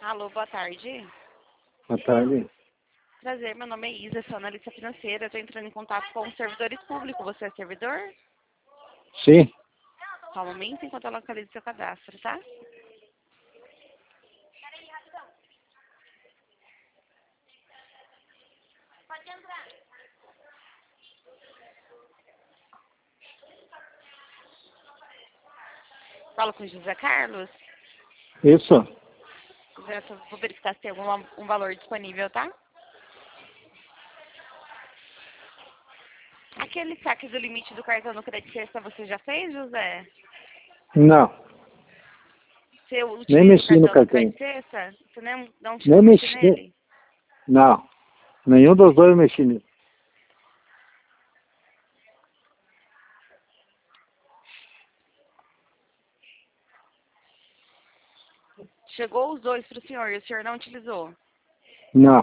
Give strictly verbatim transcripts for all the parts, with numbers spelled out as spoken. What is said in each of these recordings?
Alô, boa tarde. Boa tarde. Prazer, meu nome é Isa, sou analista financeira. Estou entrando em contato com os servidores públicos. Você é servidor? Sim. Só um momento enquanto eu localizo seu cadastro, tá? Pode entrar. Falo com o José Carlos. Isso. José, só vou verificar se tem algum um valor disponível, tá? Aquele saque do limite do cartão no Credit Sexta você já fez, José? Não. Você Nem utiliza o mexi no cartão do cartão. Credit Sexta? Você não, não chegou Nem a mexer mexi. nele? Não. Nenhum dos dois eu mexi nisso. Chegou os dois para o senhor e o senhor não utilizou? Não.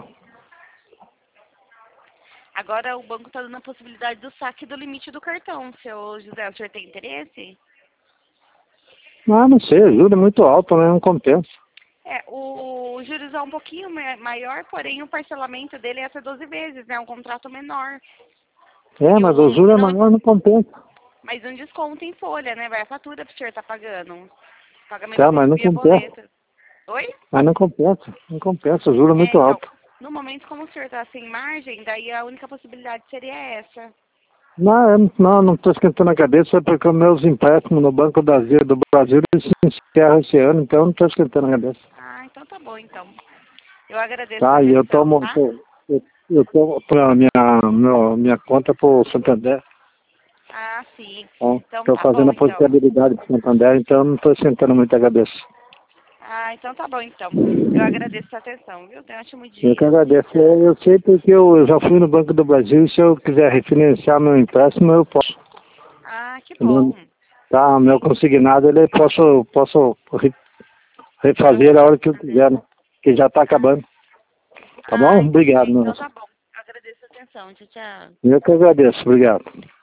Agora o banco está dando a possibilidade do saque do limite do cartão. Seu José, o senhor tem interesse? Ah, não sei, a juros é muito alto, né? Não compensa. É, o juros é um pouquinho ma- maior, porém o parcelamento dele é até doze vezes, né? Um contrato menor. É, E mas o um, juro é não, maior, não compensa. mas um desconto em folha, né? Vai a fatura para o senhor estar pagando. Pagamento Tá, mas feito não via compensa. boleto. Oi? Mas não compensa. Não compensa, o juro é É, muito então, alto. no momento como o senhor está sem margem, daí a única possibilidade seria essa. Não, eu não, não estou esquentando a cabeça porque os meus empréstimos no Banco do Brasil, do Brasil eles se encerram esse ano, então eu não estou esquentando a cabeça. Ah, então tá bom, então. Eu agradeço a Tá, e eu atenção, tomo, tá? eu, eu, eu tomo pra minha, meu, minha conta pro Santander. Ah, sim. Então Estou tá fazendo bom, a então. positabilidade pro Santander, então não estou esquentando muito a cabeça. Ah, então tá bom, então. Eu agradeço a atenção, viu? Tenha um ótimo Eu que dia. agradeço. Eu, eu sei porque eu já fui no Banco do Brasil e se eu quiser refinanciar meu empréstimo, eu posso. Ah, que bom. Entendeu? Tá, meu consignado, ele posso, posso re- refazer a hora que eu quiser, né? Que já está Ah, acabando. Tá bom? ah, entendi. Obrigado, Então Nelson. tá bom. Eu agradeço a atenção. Tchau, tchau. Eu que agradeço. Obrigado.